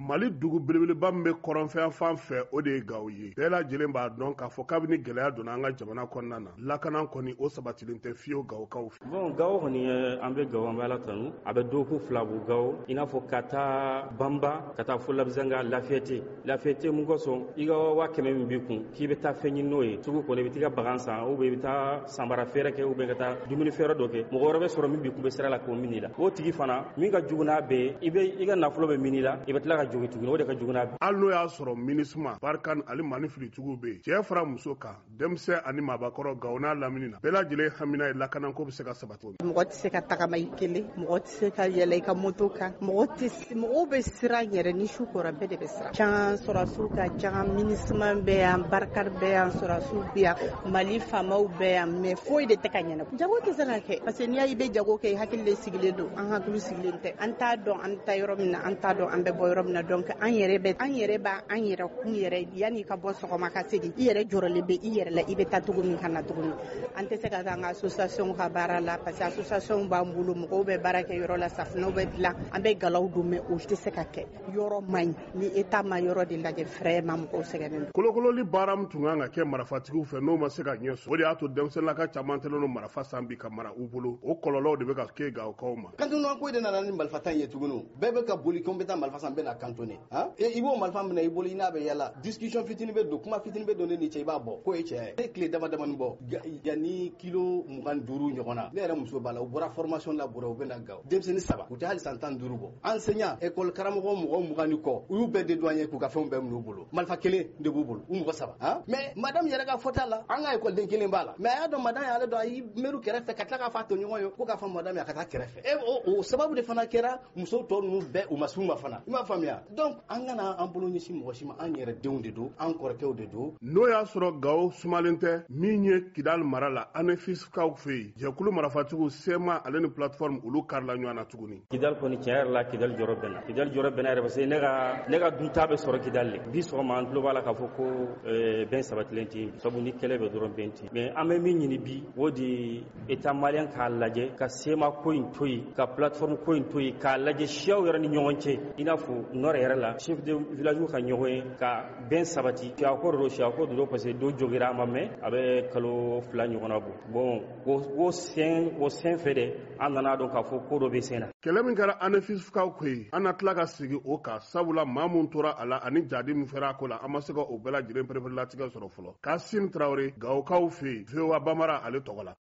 Mali dugu belebeleba min bɛ kɔrɔnfɛn fan fɛ o de ye Gawo ye. Bɛɛ lajɛlen b'a dɔn k'a fɔ kabini gɛlɛya donna an ka jamana kɔnɔna na. Lakana kɔni o sabatilen tɛ fiyewu Gawokaw fɛ. Bon Gawo kɔni an bɛ Gawo an bɛ Ala tanu. A bɛ dɔgɔkun 2 bɔ Gawo i n'a fɔ ka taa Bamba ka taa fo Labzanga Lafiyete mun kosɔn i ka 100 min b'i kun k'i bɛ taa fɛn ɲini n'o ye sugu kɔnɔ i bɛ t'i ka bagan san ou bien i bɛ taa sanbara feere kɛ ou bien ka taa dumuni feere dɔ kɛ mɔgɔ wɛrɛ bɛ sɔrɔ min b'i kun bɛ sira la k'o minɛ la o tigi fana min ka jugu n'a bɛɛ i ka nafolo bɛ minɛ la i bɛ tila ka jugu tuguni o de ka jugu n'a bɛɛ. Hali n'o y'a sɔrɔ MINUSMA Barikani ale Mani filitigiw bɛ yen cɛ fara muso kan denmisɛn ani maabakɔrɔ Gawo n'a lamini na bɛɛ lajɛlen hamina ye lakanako bɛ se ka sabati. Mɔgɔ tɛ se ka tagama i kelen mɔgɔ tɛ se ka yɛlɛ i ka moto kan mɔgɔw bɛ siran yɛrɛ ni su kora bɛɛ de bɛ siran. Can sɔrɔsiw ka ca MINUSMA bɛ yan Barikani bɛ yan sɔrɔsiw bɛ yan Mali faamaw bɛ yan mais foyi de tɛ ka ɲɛnabɔ. Jago tɛ se ka kɛ parce que n'i y'a i bɛ jago kɛ i hakili de sigilen don an hakili sigilen tɛ an t'a dɔn an bɛ taa yɔrɔ min na an t'a dɔn an bɛ bɔ yɔrɔ min na donc an yɛrɛ b'a an yɛrɛ kun yɛrɛ yanni ka bɔ sɔgɔma ka segin i yɛrɛ jɔrɔlen bɛ i yɛrɛ la i bɛ taa cogo min ka na tuguni an tɛ se ka taa an ka association ka baara la parce que association b'an bolo mɔgɔw bɛ baara kɛ yɔrɔ la safunɛw bɛ dilan an bɛ galaw don mais o tɛ se ka kɛ yɔrɔ man ɲi ni État ma yɔrɔ de lajɛ vraiment mɔgɔw sɛgɛnnen don. Kolokololi baara min tun kan ka kɛ marafatigiw fɛ n'o ma se ka ɲɛ sɔrɔ o de y'a to denmisɛnninlaka caman tɛlen don marifa san bi ka mara u bolo o kɔlɔlɔw de bɛ ka kɛ Gawokaw ma. Kantonnement ko de nana ni marifa tan ye tuguni bɛɛ bɛ ka boli ko n bɛ taa marifa san bɛɛ na kantonné i b'o marifa minɛ i bolo i n'a bɛ yala discussion fitinin bɛ don kuma fitinin bɛ don ne ni cɛ i b'a bɔ k'o ye tiɲɛ ye ne tile dama damani bɔ yanni kilo 25 ɲɔgɔn na ne yɛrɛ muso b'a la u bɔra formation la bɔra u bɛ na Gawo denmisɛnnin 3 u tɛ hali san 15 bɔ enseignant école karamɔgɔ mɔgɔ 20 ni kɔ u y'u bɛɛ dédouaner k'u ka fɛnw bɛɛ minɛ u bolo marifa kelen de b'u bolo u mɔgɔ 3 mais madame yɛrɛ ka fɔta la an ka école den kelen b'a la mais a y'a dɔn madame y'ale dɔn a y'i mɛru kɛrɛfɛ ka tila k'a fɔ a tɔɲɔgɔn ye ko k'a fɔ madame y'a ka taa kɛrɛfɛ o sababu de fana kɛra muso tɔ ninnu bɛɛ u ma s'u ma fana i m'a faamuya donc an kana an bolo ɲɛsin mɔgɔ si ma an yɛrɛ denw de don an kɔrɔkɛw de don. N'o y'a sɔrɔ Gawo sumalen tɛ min ye Kidal mara la ANEFISCAW fɛ yen jɛkulu marafatigiw SEMA ale ni plateforme olu karila ɲɔgɔn na tuguni. Kidal kɔni tiɲɛ yɛrɛ la Kidal jɔrɔ bɛnna yɛrɛ parce que ne ka dunta bɛ sɔrɔ Kidal le bi sɔgɔma an tulo b'a la k'a fɔ ko bɛn sabatilen tɛ sabu ni kɛlɛ bɛ dɔrɔn bɛn tɛ mais an bɛ min ɲini bi o de État malien k'a lajɛ ka SEMA ko in to yen ka plateforme ko in to yen k'a lajɛ siyaw yɛrɛ ni ɲɔgɔn cɛ i n'a fɔ nord yɛrɛ la chef de village ka ɲɔgɔn ye ka bɛn sabati siyako de don parce que do jogira a ma mɛn a bɛ kalo 2 ɲɔgɔnna bɔ bon o sen fɛ dɛ an nana dɔn k'a fɔ ko dɔ bɛ sen na. Kɛlɛ min kɛra ANEFISCAW ko ye an na tila ka sigi o kan sabula maa mun tora a la ani jadi min fɛra a ko la an ma se ka o bɛɛ lajɛlen pereperelatigɛ sɔrɔ fɔlɔ. Kassim Traoré Gawokaw fɛ yen VOA Bambara ale tɔgɔ la.